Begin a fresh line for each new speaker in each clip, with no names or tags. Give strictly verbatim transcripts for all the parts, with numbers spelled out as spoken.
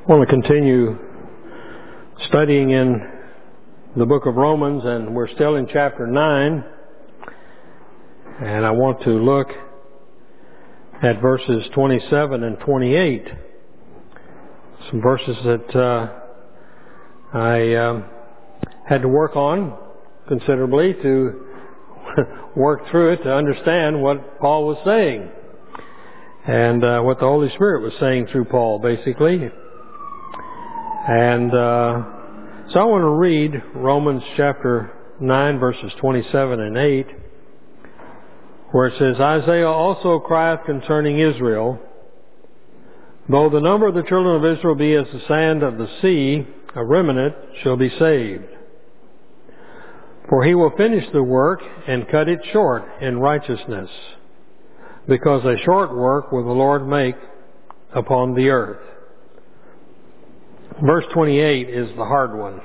I want to continue studying in the book of Romans, and we're still in chapter nine, and I want to look at verses twenty-seven and twenty-eight, some verses that uh, I um, had to work on considerably to work through it to understand what Paul was saying and uh, what the Holy Spirit was saying through Paul, basically. And uh, so I want to read Romans chapter nine, verses twenty-seven and eight, where it says, Isaiah also crieth concerning Israel, though the number of the children of Israel be as the sand of the sea, a remnant shall be saved. For he will finish the work and cut it short in righteousness, because a short work will the Lord make upon the earth. Verse twenty-eight is the hard one.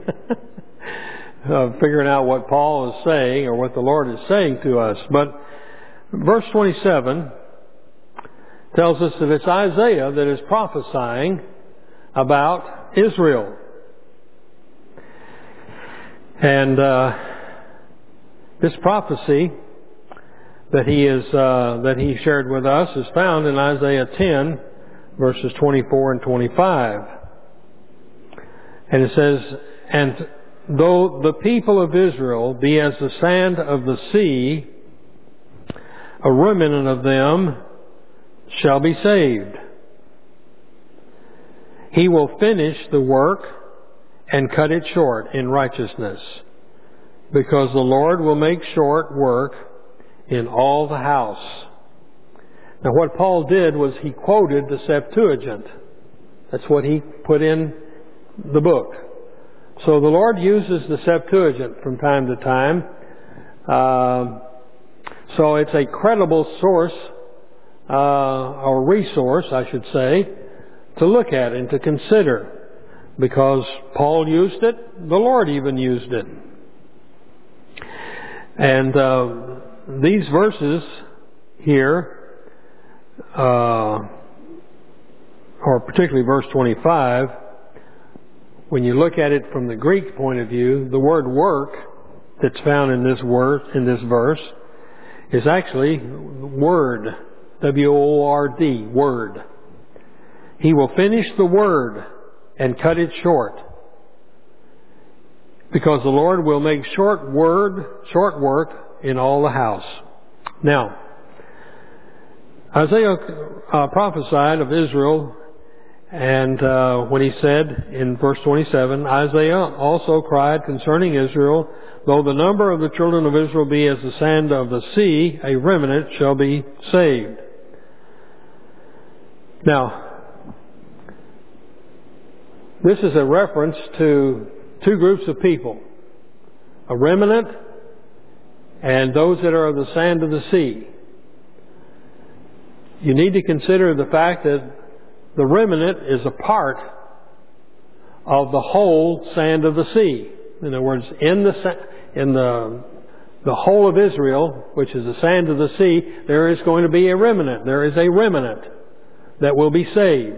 uh, figuring out what Paul is saying or what the Lord is saying to us. But verse twenty-seven tells us that it's Isaiah that is prophesying about Israel. And uh, this prophecy that he is uh, that he shared with us is found in Isaiah ten, verses twenty-four and twenty-five. And it says, and though the people of Israel be as the sand of the sea, a remnant of them shall be saved. He will finish the work and cut it short in righteousness, because the Lord will make short work in all the house. Now what Paul did was he quoted the Septuagint. That's what he put in the book. So the Lord uses the Septuagint from time to time. Uh, so it's a credible source, uh, or resource, I should say, to look at and to consider. Because Paul used it, the Lord even used it. And uh, these verses here, uh, or particularly verse twenty-five, when you look at it from the Greek point of view, the word work that's found in this word, in this verse, is actually word. W O R D, word. He will finish the word and cut it short, because the Lord will make short word, short work in all the house. Now, Isaiah uh, prophesied of Israel. And uh, when he said in verse twenty-seven, Isaiah also cried concerning Israel, though the number of the children of Israel be as the sand of the sea, a remnant shall be saved. Now, this is a reference to two groups of people, a remnant and those that are of the sand of the sea. You need to consider the fact that the remnant is a part of the whole sand of the sea. In other words, in the in the the whole of Israel, which is the sand of the sea, there is going to be a remnant. There is a remnant that will be saved,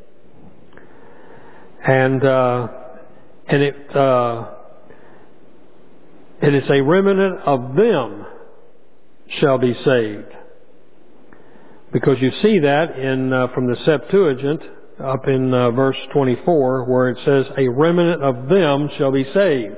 and uh, and it uh, it is a remnant of them shall be saved. Because you see that in uh, from the Septuagint up in uh, verse twenty-four, where it says, "A remnant of them shall be saved."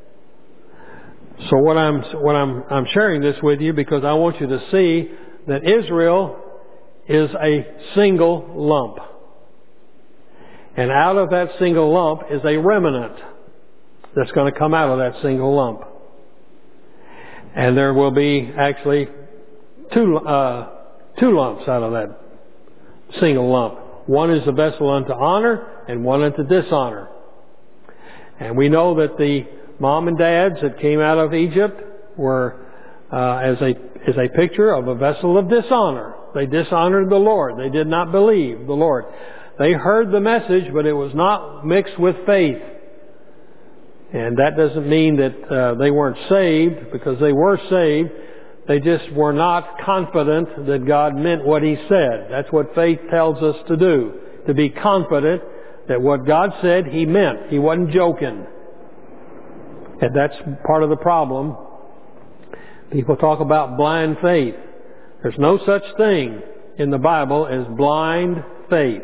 So what I'm what I'm I'm sharing this with you because I want you to see that Israel is a single lump, and out of that single lump is a remnant that's going to come out of that single lump, and there will be actually two. Uh, Two lumps out of that single lump. One is a vessel unto honor and one unto dishonor. And we know that the mom and dads that came out of Egypt were uh, as a as a picture of a vessel of dishonor. They dishonored the Lord. They did not believe the Lord. They heard the message, but it was not mixed with faith. And that doesn't mean that uh, they weren't saved, because they were saved. They just were not confident that God meant what He said. That's what faith tells us to do, to be confident that what God said, He meant. He wasn't joking. And that's part of the problem. People talk about blind faith. There's no such thing in the Bible as blind faith.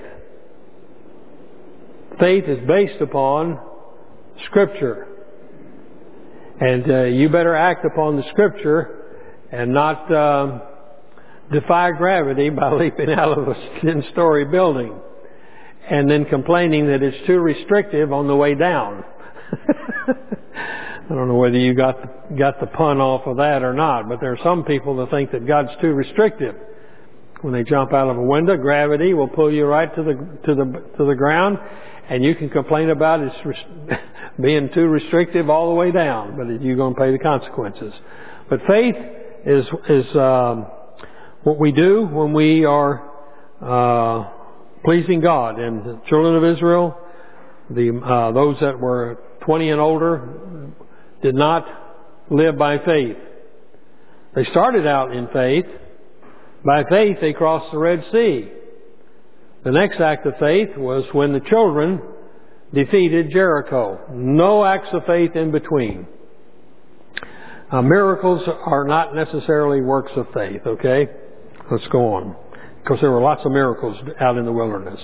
Faith is based upon Scripture. And uh, you better act upon the Scripture and not uh, defy gravity by leaping out of a ten-story building and then complaining that it's too restrictive on the way down. I don't know whether you got got the pun off of that or not, but there are some people that think that God's too restrictive. When they jump out of a window, gravity will pull you right to the to the to the ground, and you can complain about it being too restrictive all the way down, but you're going to pay the consequences. But faith is is um, what we do when we are uh, pleasing God. And the children of Israel, the uh, those that were twenty and older, did not live by faith. They started out in faith. By faith, they crossed the Red Sea. The next act of faith was when the children defeated Jericho. No acts of faith in between. Uh, miracles are not necessarily works of faith, okay? Let's go on. Because there were lots of miracles out in the wilderness.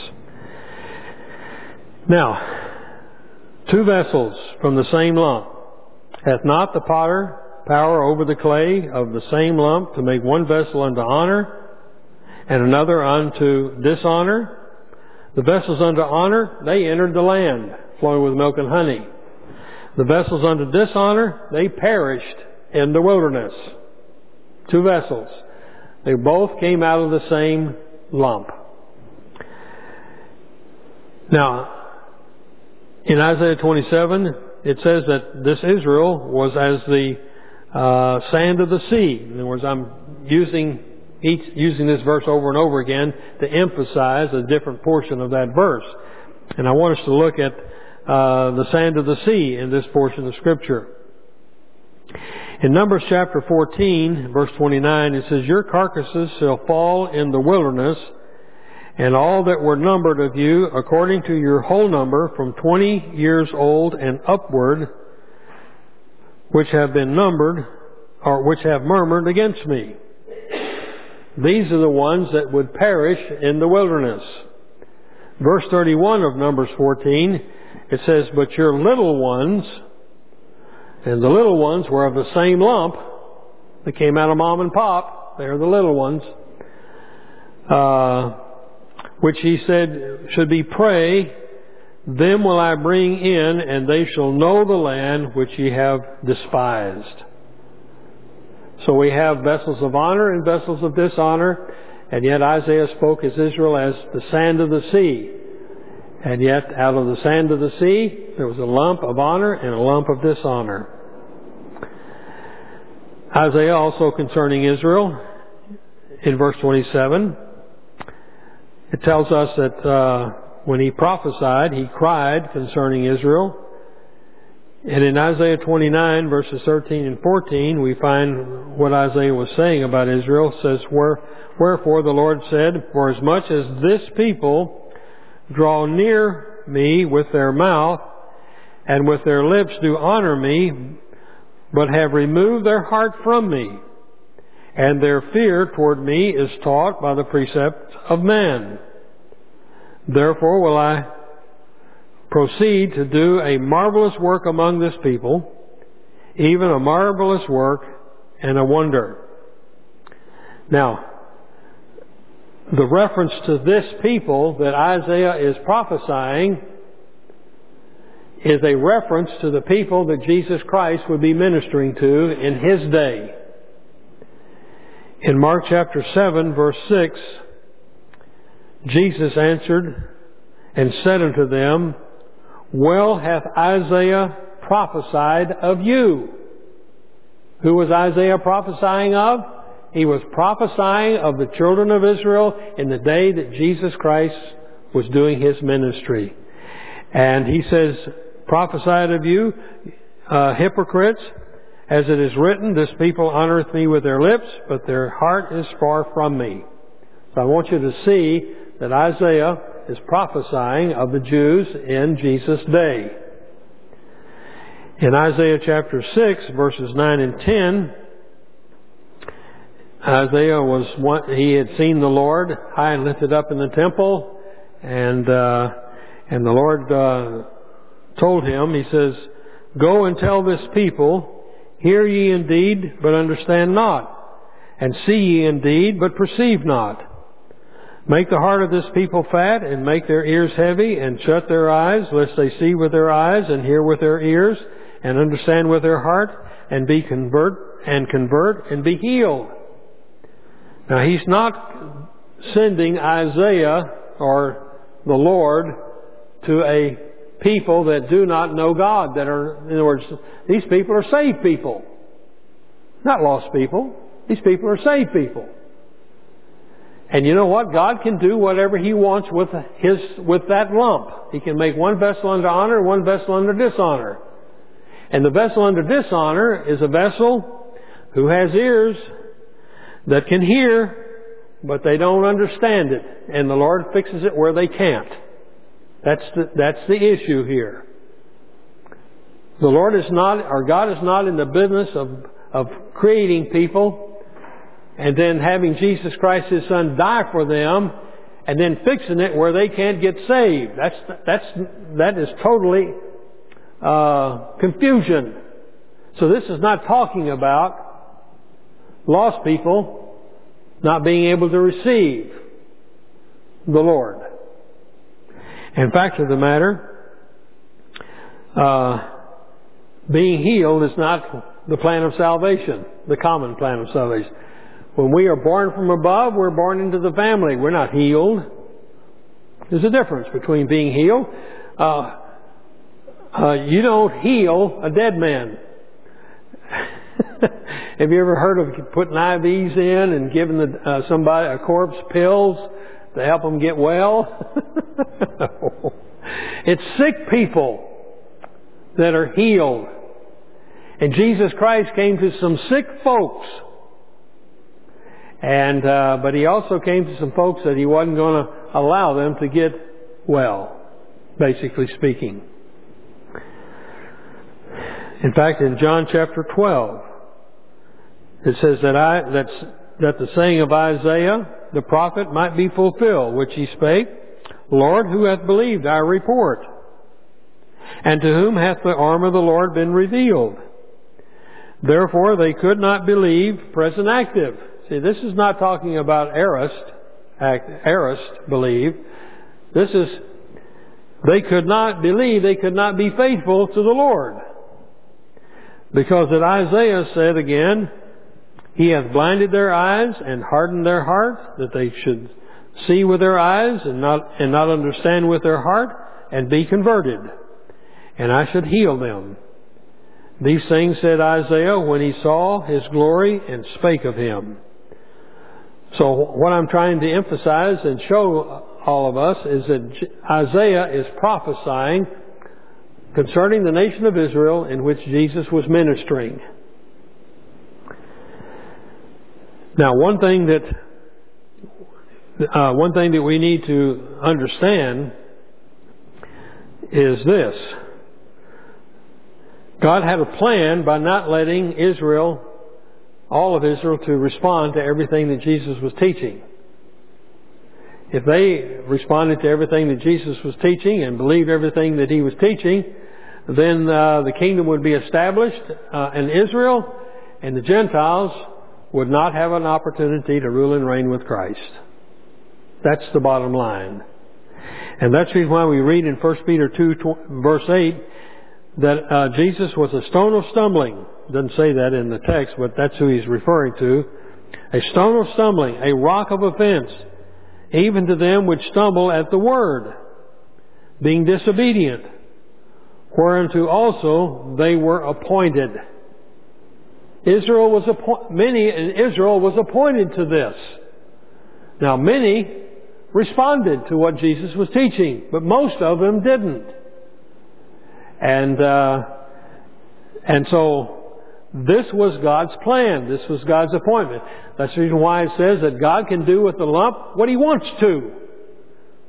Now, two vessels from the same lump. Hath not the potter power over the clay of the same lump to make one vessel unto honor and another unto dishonor? The vessels unto honor, they entered the land, flowing with milk and honey. The vessels unto dishonor, they perished in the wilderness. Two vessels. They both came out of the same lump. Now, in Isaiah twenty-seven, it says that this Israel was as the uh, sand of the sea. In other words, I'm using each using this verse over and over again to emphasize a different portion of that verse. And I want us to look at uh, the sand of the sea in this portion of Scripture. In Numbers chapter fourteen, verse twenty-nine, it says, Your carcasses shall fall in the wilderness, and all that were numbered of you, according to your whole number, from twenty years old and upward, which have been numbered, or which have murmured against me. These are the ones that would perish in the wilderness. Verse thirty-one of Numbers fourteen, it says, But your little ones, and the little ones were of the same lump, that came out of mom and pop, they're the little ones, uh, which he said should be prey, them will I bring in, and they shall know the land which ye have despised. So we have vessels of honor and vessels of dishonor, and yet Isaiah spoke as Israel as the sand of the sea. And yet out of the sand of the sea, there was a lump of honor and a lump of dishonor. Isaiah also concerning Israel, in verse twenty-seven, it tells us that uh, when he prophesied, he cried concerning Israel. And in Isaiah twenty-nine, verses thirteen and fourteen, we find what Isaiah was saying about Israel. It says, Where, Wherefore the Lord said, For as much as this people draw near me with their mouth, and with their lips do honor me, but have removed their heart from me, and their fear toward me is taught by the precepts of man. Therefore will I proceed to do a marvelous work among this people, even a marvelous work and a wonder. Now, the reference to this people that Isaiah is prophesying is a reference to the people that Jesus Christ would be ministering to in His day. In Mark chapter seven, verse six, Jesus answered and said unto them, Well hath Isaiah prophesied of you. Who was Isaiah prophesying of? He was prophesying of the children of Israel in the day that Jesus Christ was doing His ministry. And he says, Prophesied of you, uh, hypocrites, as it is written, This people honoreth me with their lips, but their heart is far from me. So I want you to see that Isaiah is prophesying of the Jews in Jesus' day. In Isaiah chapter six, verses nine and ten, Isaiah was one, he had seen the Lord high and lifted up in the temple, and uh, and the Lord uh, told him, he says, "Go and tell this people, hear ye indeed, but understand not, and see ye indeed, but perceive not. Make the heart of this people fat, and make their ears heavy, and shut their eyes, lest they see with their eyes, and hear with their ears, and understand with their heart, and be convert, and convert, and be healed." Now, he's not sending Isaiah or the Lord to a people that do not know God, that are, in other words, these people are saved people. Not lost people. These people are saved people. And you know what? God can do whatever He wants with his, with that lump. He can make one vessel under honor, one vessel under dishonor. And the vessel under dishonor is a vessel who has ears that can hear, but they don't understand it. And the Lord fixes it where they can't. That's the, that's the issue here. The Lord is not, or God is not in the business of, of creating people and then having Jesus Christ, His Son, die for them and then fixing it where they can't get saved. That's, that's, that is totally uh, confusion. So this is not talking about lost people not being able to receive the Lord. In fact of the matter, uh, being healed is not the plan of salvation, the common plan of salvation. When we are born from above, we're born into the family. We're not healed. There's a difference between being healed. Uh, uh, you don't heal a dead man. Have you ever heard of putting I Vs in and giving the, uh, somebody a corpse pills to help them get well? No. It's sick people that are healed. And Jesus Christ came to some sick folks. And uh, but He also came to some folks that He wasn't going to allow them to get well, basically speaking. In fact, in John chapter twelve, it says that I that's, that the saying of Isaiah the prophet might be fulfilled, which he spake, Lord, who hath believed our report? And to whom hath the arm of the Lord been revealed? Therefore they could not believe, present active. See, this is not talking about aorist, aorist believe. This is, they could not believe, they could not be faithful to the Lord. Because that Isaiah said again, He hath blinded their eyes and hardened their heart, that they should see with their eyes and not, and not understand with their heart, and be converted. And I should heal them. These things said Isaiah when he saw His glory and spake of Him. So what I'm trying to emphasize and show all of us is that Isaiah is prophesying concerning the nation of Israel in which Jesus was ministering. Now, one thing that uh, one thing that we need to understand is this: God had a plan by not letting Israel, all of Israel, to respond to everything that Jesus was teaching. If they responded to everything that Jesus was teaching and believed everything that He was teaching, then uh, the kingdom would be established uh, in Israel, and the Gentiles would not have an opportunity to rule and reign with Christ. That's the bottom line. And that's the reason why we read in First Peter two, verse eight, that uh, Jesus was a stone of stumbling. Doesn't say that in the text, but that's who He's referring to. A stone of stumbling, a rock of offense, even to them which stumble at the word, being disobedient, whereunto also they were appointed. Israel was appointed, many in Israel was appointed to this. Now many responded to what Jesus was teaching, but most of them didn't. And, uh, and so this was God's plan. This was God's appointment. That's the reason why it says that God can do with the lump what He wants to.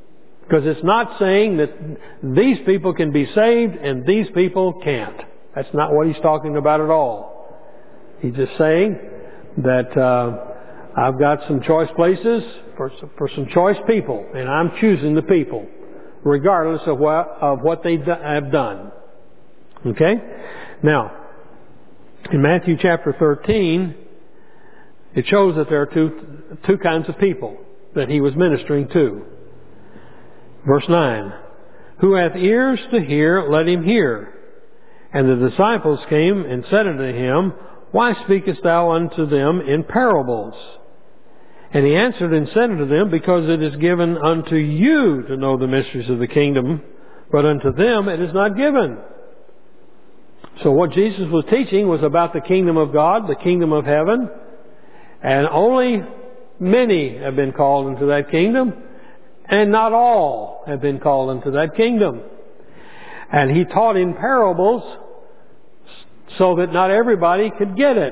Because it's not saying that these people can be saved and these people can't. That's not what he's talking about at all. He's just saying that uh, I've got some choice places for, for some choice people, and I'm choosing the people, regardless of what, of what they do, have done. Okay? Now, in Matthew chapter thirteen, it shows that there are two, two kinds of people that he was ministering to. Verse nine, who hath ears to hear, let him hear. And the disciples came and said unto him, why speakest thou unto them in parables? And he answered and said unto them, because it is given unto you to know the mysteries of the kingdom, but unto them it is not given. So what Jesus was teaching was about the kingdom of God, the kingdom of heaven, and only many have been called into that kingdom, and not all have been called into that kingdom. And he taught in parables so that not everybody could get it.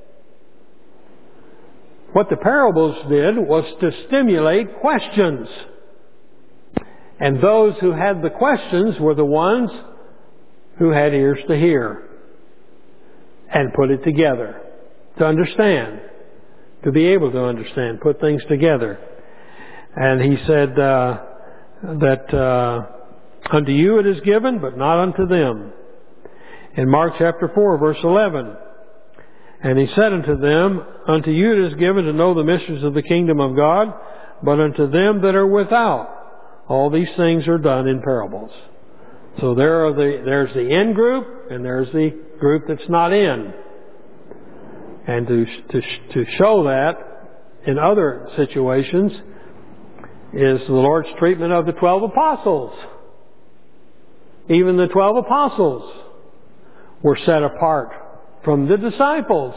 What the parables did was to stimulate questions. And those who had the questions were the ones who had ears to hear and put it together, to understand, to be able to understand, put things together. And he said uh, that uh, unto you it is given, but not unto them. In Mark chapter four, verse eleven, and he said unto them, unto you it is given to know the mysteries of the kingdom of God, but unto them that are without, all these things are done in parables. So there are the there's the in group, and there's the group that's not in. And to to to show that in other situations is the Lord's treatment of the twelve apostles. Even the twelve apostles were set apart from the disciples.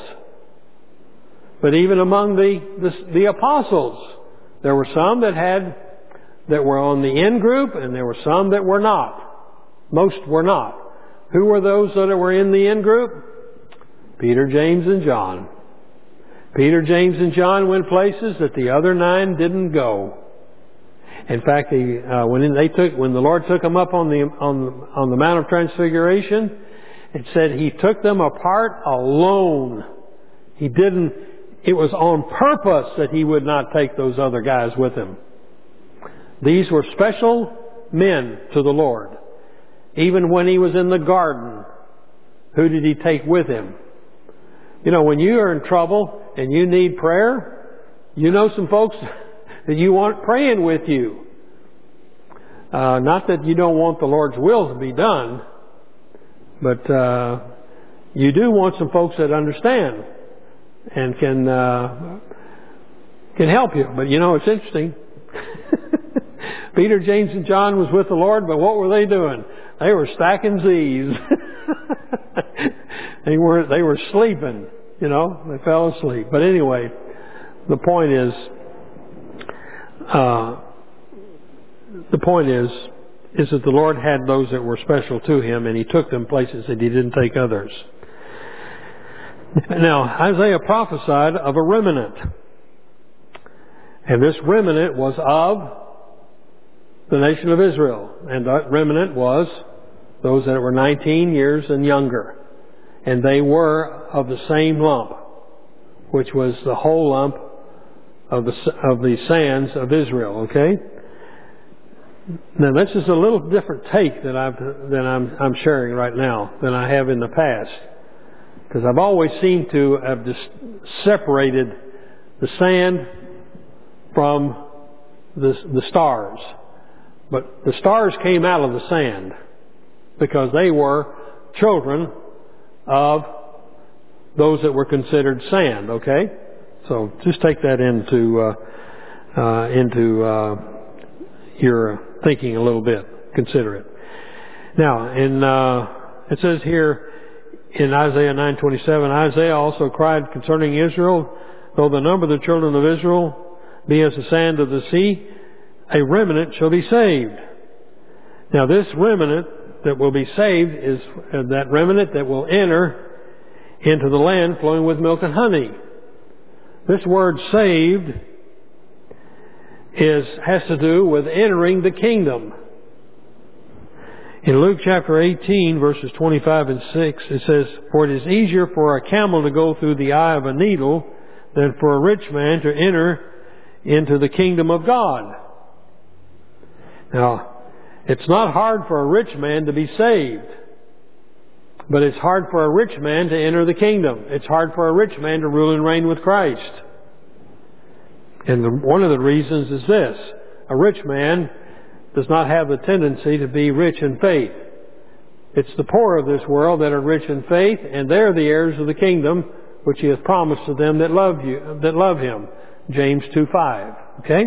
But even among the, the, the apostles, there were some that had, that were on the in group, and there were some that were not. Most were not. Who were those that were in the in group? Peter, James, and John. Peter, James, and John went places that the other nine didn't go. In fact, the, uh, when they took, when the Lord took them up on the on on the Mount of Transfiguration, it said He took them apart alone. He didn't. It was on purpose that He would not take those other guys with Him. These were special men to the Lord. Even when He was in the garden, who did He take with Him? You know, when you are in trouble and you need prayer, you know some folks that you want praying with you. Uh, not that you don't want the Lord's will to be done, but uh, you do want some folks that understand and can uh, can help you. But you know, it's interesting. Peter, James, and John was with the Lord, but what were they doing? They were stacking Z's. they were they were sleeping. You know, they fell asleep. But anyway, the point is. Uh, the point is, is that the Lord had those that were special to Him, and He took them places that He didn't take others. Now, Isaiah prophesied of a remnant. And this remnant was of the nation of Israel. And that remnant was those that were nineteen years and younger. And they were of the same lump, which was the whole lump of the of the sands of Israel. Okay. Now this is a little different take that I've than I'm I'm sharing right now than I have in the past, because I've always seemed to have just separated the sand from the the stars, but the stars came out of the sand because they were children of those that were considered sand. Okay. So just take that into uh, uh, into uh, your thinking a little bit. Consider it. Now, in uh, it says here in Isaiah nine twenty-seven, Isaiah also cried concerning Israel, though the number of the children of Israel be as the sand of the sea, a remnant shall be saved. Now, this remnant that will be saved is uh, that remnant that will enter into the land flowing with milk and honey. This word saved is has to do with entering the kingdom. In Luke chapter eighteen, verses twenty-five and six, it says, "For it is easier for a camel to go through the eye of a needle than for a rich man to enter into the kingdom of God." Now, it's not hard for a rich man to be saved, but it's hard for a rich man to enter the kingdom. It's hard for a rich man to rule and reign with Christ. And the, one of the reasons is this: a rich man does not have the tendency to be rich in faith. It's the poor of this world that are rich in faith, and they're the heirs of the kingdom, which He has promised to them that love you, that love Him. James two five. Okay?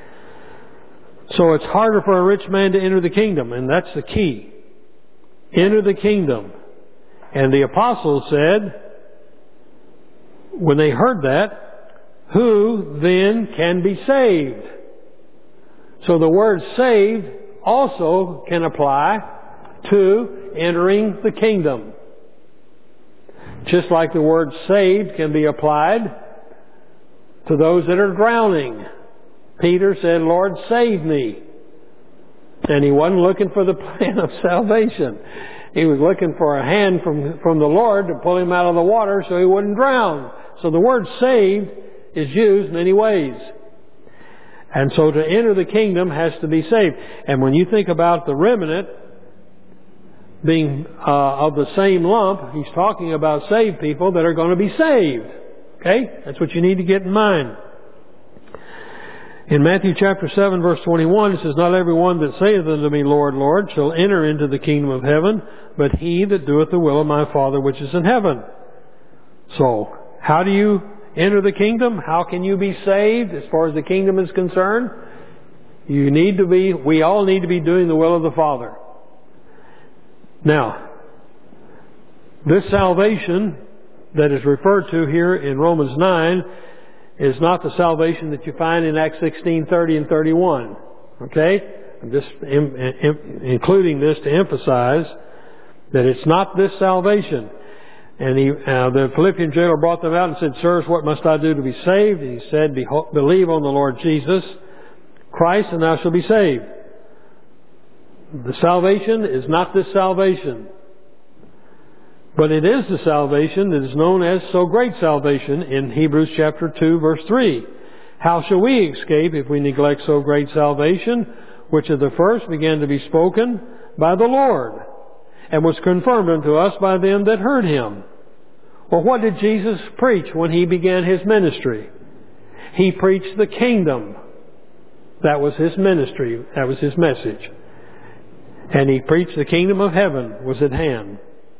So it's harder for a rich man to enter the kingdom, and that's the key. Enter the kingdom. And the apostles said, when they heard that, "Who then can be saved?" So the word saved also can apply to entering the kingdom. Just like the word saved can be applied to those that are drowning. Peter said, "Lord, save me." And he wasn't looking for the plan of salvation. He was looking for a hand from, from the Lord to pull him out of the water so he wouldn't drown. So the word saved is used many ways. And so to enter the kingdom has to be saved. And when you think about the remnant being uh, of the same lump, he's talking about saved people that are going to be saved. Okay? That's what you need to get in mind. In Matthew chapter seven, verse twenty-one, it says, "Not everyone that saith unto me, Lord, Lord, shall enter into the kingdom of heaven, but he that doeth the will of my Father which is in heaven." So, how do you enter the kingdom? How can you be saved as far as the kingdom is concerned? You need to be, we all need to be doing the will of the Father. Now, this salvation that is referred to here in Romans nine is not the salvation that you find in Acts sixteen, thirty and thirty-one. Okay? I'm just in, in, including this to emphasize that it's not this salvation. And he, uh, the Philippian jailer brought them out and said, "Sirs, what must I do to be saved?" And he said, "Believe on the Lord Jesus Christ, and thou shalt be saved." The salvation is not this salvation. But it is the salvation that is known as so great salvation in Hebrews chapter two, verse three. "How shall we escape if we neglect so great salvation, which at the first began to be spoken by the Lord, and was confirmed unto us by them that heard Him?" Well, what did Jesus preach when He began His ministry? He preached the kingdom. That was His ministry. That was His message. And He preached the kingdom of heaven was at hand.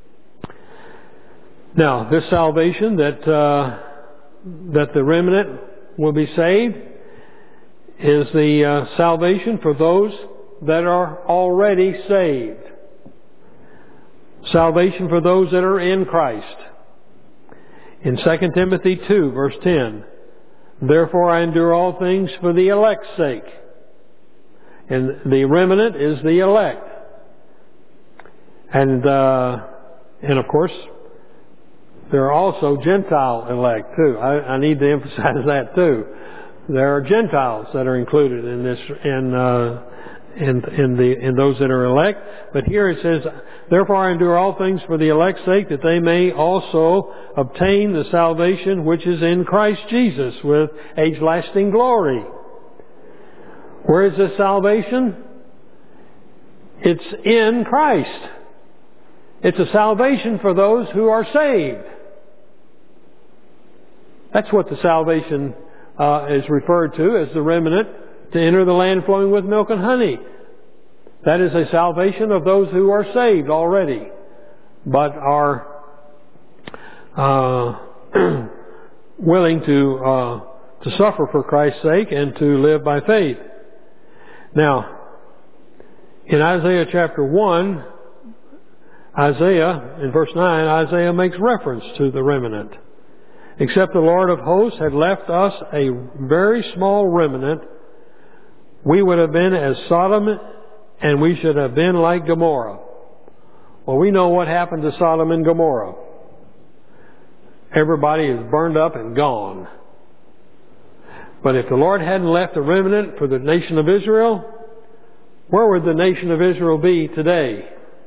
Now, this salvation that uh, that the remnant will be saved is the uh, salvation for those that are already saved. Salvation for those that are in Christ. In Second Timothy two, verse ten, "Therefore I endure all things for the elect's sake." And the remnant is the elect. And, uh, and of course, there are also Gentile elect too. I, I need to emphasize that too. There are Gentiles that are included in this, in, uh, in, in the, in those that are elect. But here it says, "Therefore I endure all things for the elect's sake, that they may also obtain the salvation which is in Christ Jesus with age-lasting glory." Where is this salvation? It's in Christ. It's a salvation for those who are saved. That's what the salvation uh, is referred to as the remnant to enter the land flowing with milk and honey. That is a salvation of those who are saved already, but are uh, willing to uh, to suffer for Christ's sake and to live by faith. Now, in Isaiah chapter one, Isaiah, in verse nine, Isaiah makes reference to the remnant. "Except the Lord of hosts had left us a very small remnant, we would have been as Sodom, and we should have been like Gomorrah." Well, we know what happened to Sodom and Gomorrah. Everybody is burned up and gone. But if the Lord hadn't left a remnant for the nation of Israel, where would the nation of Israel be today?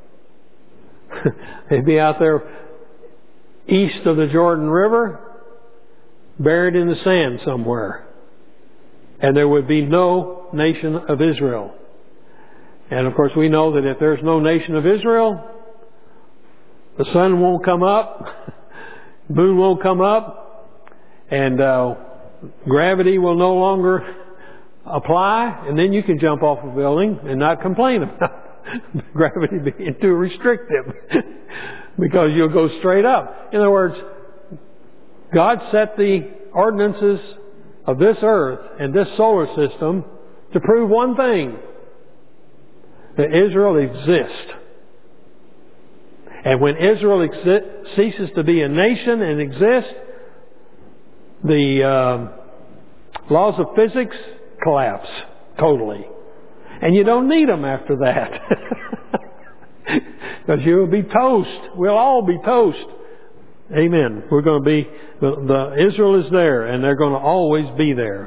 They'd be out there east of the Jordan River, buried in the sand somewhere. And there would be no nation of Israel. And of course we know that if there's no nation of Israel, the sun won't come up, moon won't come up, and uh, gravity will no longer apply, and then you can jump off a building and not complain about gravity being too restrictive because you'll go straight up. In other words, God set the ordinances of this earth and this solar system to prove one thing, that Israel exists. And when Israel exi- ceases to be a nation and exists, the uh, laws of physics collapse totally. And you don't need them after that. Because you'll be toast. We'll all be toast. Amen. We're going to be, the, the Israel is there, and they're going to always be there.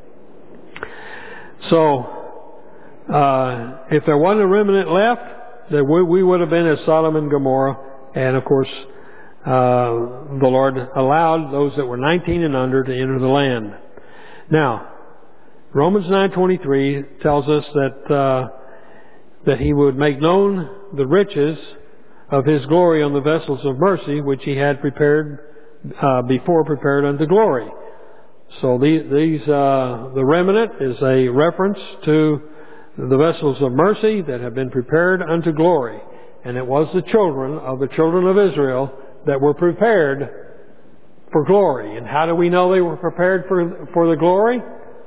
So, uh, if there wasn't a remnant left, then we, we would have been as Sodom and Gomorrah. And of course, uh, the Lord allowed those that were nineteen and under to enter the land. Now, Romans nine twenty-three tells us that uh, that He would make known the riches of His glory on the vessels of mercy, which He had prepared uh, before prepared unto glory. So these, these uh, the remnant is a reference to the vessels of mercy that have been prepared unto glory, and it was the children of the children of Israel that were prepared for glory. And how do we know they were prepared for for the glory?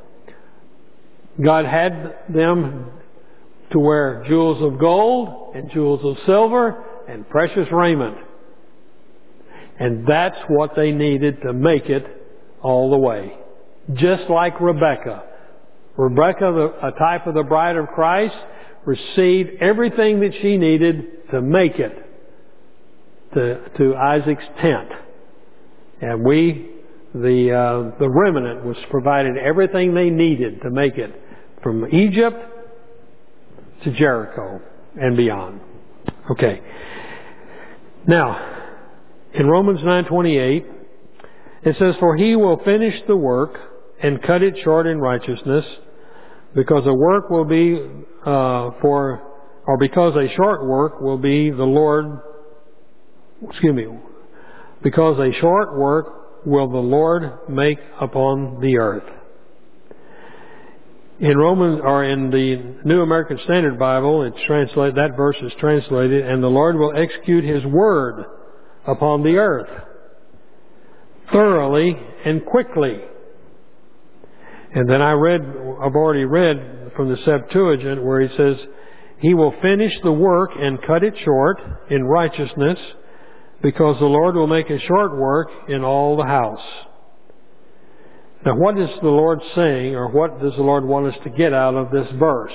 God had them to wear jewels of gold and jewels of silver and precious raiment. And that's what they needed to make it all the way. Just like Rebekah. Rebekah, the, a type of the bride of Christ, received everything that she needed to make it to, to Isaac's tent. And we, the, uh, the remnant, was provided everything they needed to make it from Egypt to Jericho and beyond. Okay. Now, in Romans nine twenty-eight, it says, "For He will finish the work and cut it short in righteousness, because a work will be uh, for, or because a short work will be the Lord, excuse me, because a short work will the Lord make upon the earth." In Romans, or in the New American Standard Bible, it's translated, that verse is translated, "And the Lord will execute His word upon the earth, thoroughly and quickly." And then I read, I've already read from the Septuagint where He says, "He will finish the work and cut it short in righteousness, because the Lord will make a short work in all the house." Now, what is the Lord saying, or what does the Lord want us to get out of this verse?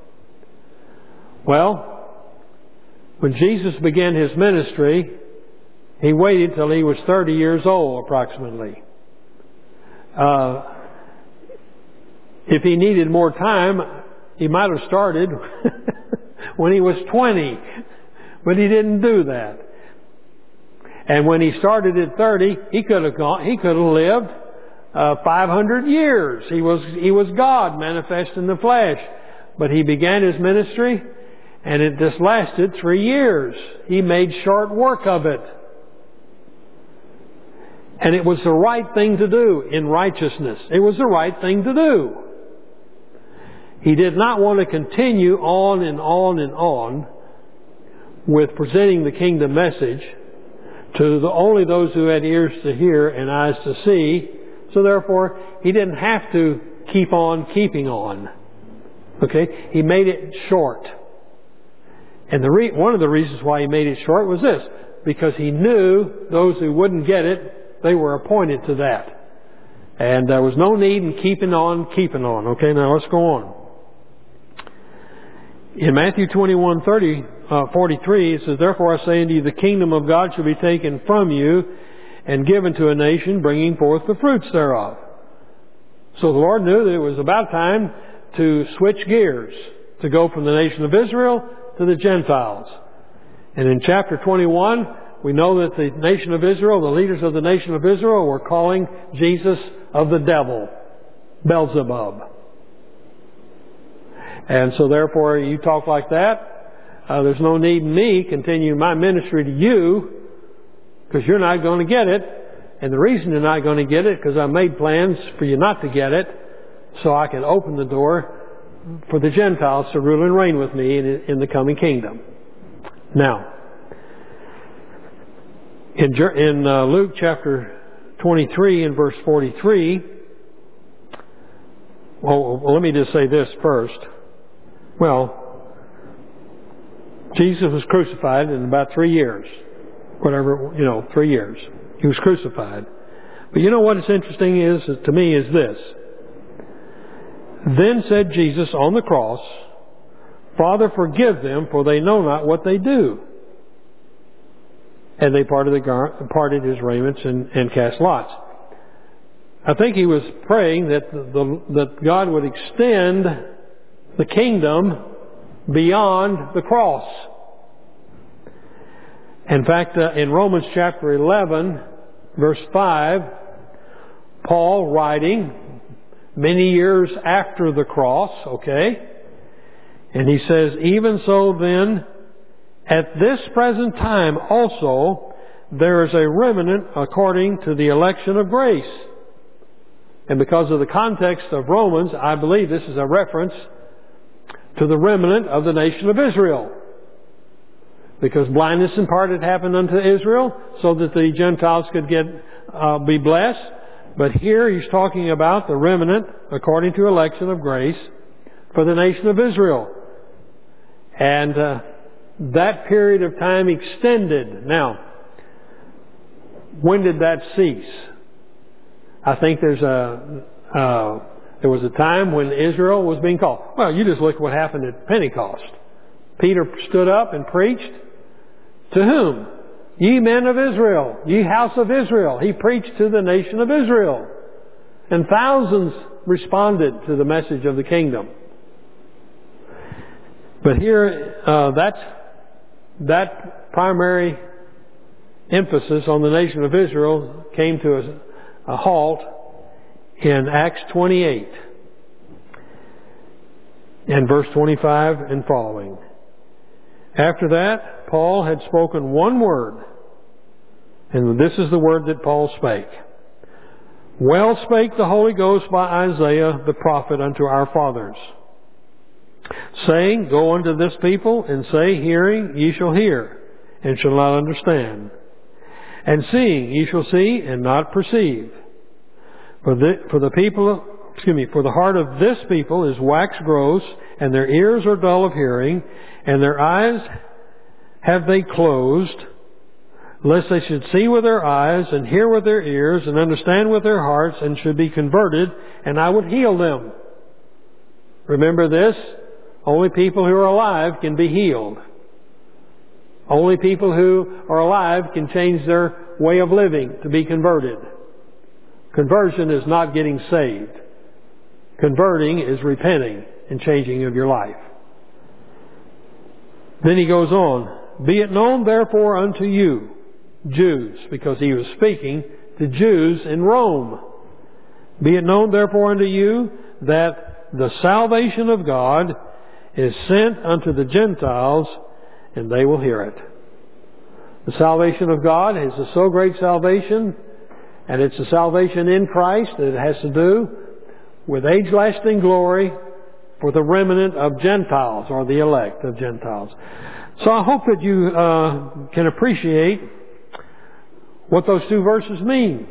Well, when Jesus began His ministry, He waited till He was thirty years old, approximately. Uh, if He needed more time, He might have started when He was twenty, but He didn't do that. And when He started at thirty, He could have gone, He could have lived Uh, five hundred years. He was, he was God manifest in the flesh. But He began His ministry, and it just lasted three years. He made short work of it. And it was the right thing to do in righteousness. It was the right thing to do. He did not want to continue on and on and on with presenting the kingdom message to the, only those who had ears to hear and eyes to see. So therefore, He didn't have to keep on keeping on. Okay? He made it short. And the re- one of the reasons why He made it short was this. Because He knew those who wouldn't get it, they were appointed to that. And there was no need in keeping on, keeping on. Okay, now let's go on. In Matthew twenty-one, thirty, uh, forty-three, it says, "Therefore I say unto you, the kingdom of God shall be taken from you, and given to a nation, bringing forth the fruits thereof." So the Lord knew that it was about time to switch gears, to go from the nation of Israel to the Gentiles. And in chapter twenty-one, we know that the nation of Israel, the leaders of the nation of Israel, were calling Jesus of the devil, Beelzebub. And so therefore, you talk like that, uh, there's no need in me continue my ministry to you, because you're not going to get it. And the reason you're not going to get it, because I made plans for you not to get it, so I can open the door for the Gentiles to rule and reign with me in, in the coming kingdom. Now, in, in uh, Luke chapter twenty-three and verse forty-three, well, well, let me just say this first. Well, Jesus was crucified in about three years. Whatever, you know, three years. He was crucified. But you know what is interesting is, to me, is this. Then said Jesus on the cross, Father, forgive them, for they know not what they do. And they parted, the gar- parted his raiments and, and cast lots. I think he was praying that the, the, that God would extend the kingdom beyond the cross. In fact, uh, in Romans chapter eleven, verse five, Paul writing many years after the cross, okay, and he says, even so then, at this present time also, there is a remnant according to the election of grace. And because of the context of Romans, I believe this is a reference to the remnant of the nation of Israel. Because blindness in part had happened unto Israel, so that the Gentiles could get uh, be blessed. But here he's talking about the remnant according to election of grace for the nation of Israel. And uh, that period of time extended. Now, when did that cease? I think there's a uh, there was a time when Israel was being called. Well, you just look at what happened at Pentecost. Peter stood up and preached to whom? Ye men of Israel, ye house of Israel. He preached to the nation of Israel. And thousands responded to the message of the kingdom. But here, uh, that's, that primary emphasis on the nation of Israel came to a, a halt in Acts twenty-eight and verse twenty-five and following. After that, Paul had spoken one word, and this is the word that Paul spake. Well spake the Holy Ghost by Isaiah the prophet unto our fathers, saying, Go unto this people, and say, Hearing, ye shall hear, and shall not understand. And seeing, ye shall see, and not perceive. For the, for the people, excuse me, for the heart of this people is wax gross, and their ears are dull of hearing, and their eyes have they closed, lest they should see with their eyes, and hear with their ears, and understand with their hearts, and should be converted, and I would heal them. Remember this, only people who are alive can be healed. Only people who are alive can change their way of living to be converted. Conversion is not getting saved. Converting is repenting and changing of your life. Then he goes on, Be it known therefore unto you, Jews, because he was speaking to Jews in Rome. Be it known therefore unto you that the salvation of God is sent unto the Gentiles, and they will hear it. The salvation of God is a so great salvation, and it's a salvation in Christ that it has to do with age-lasting glory for the remnant of Gentiles, or the elect of Gentiles. So I hope that you uh, can appreciate what those two verses mean.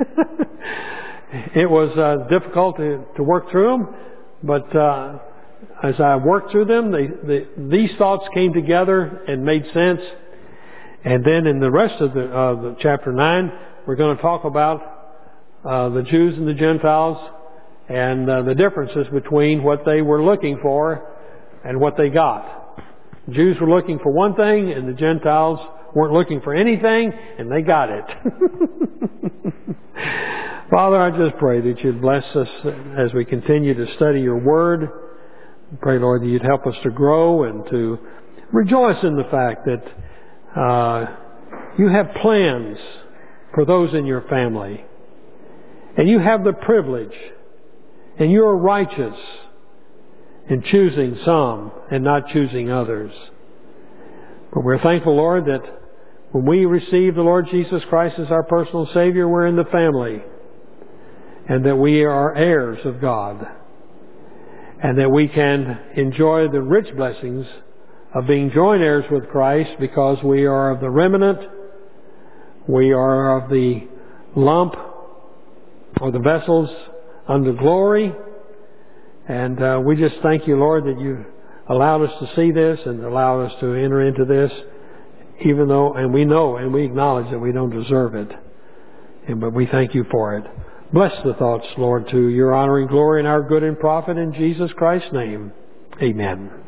It was uh, difficult to, to work through them, but uh, as I worked through them, they, they, these thoughts came together and made sense. And then in the rest of the, uh, the chapter nine, we're going to talk about uh, the Jews and the Gentiles and uh, the differences between what they were looking for and what they got. Jews were looking for one thing, and the Gentiles weren't looking for anything, and they got it. Father, I just pray that you'd bless us as we continue to study your word. Pray, Lord, that you'd help us to grow and to rejoice in the fact that uh, you have plans for those in your family. And you have the privilege, and you are righteous in choosing some and not choosing others. But we're thankful, Lord, that when we receive the Lord Jesus Christ as our personal Savior, we're in the family, and that we are heirs of God, and that we can enjoy the rich blessings of being joint heirs with Christ because we are of the remnant, we are of the lump or the vessels unto glory. And uh, we just thank you, Lord, that you allowed us to see this and allowed us to enter into this, even though, and we know and we acknowledge that we don't deserve it. And, but we thank you for it. Bless the thoughts, Lord, to your honor and glory and our good and profit in Jesus Christ's name. Amen.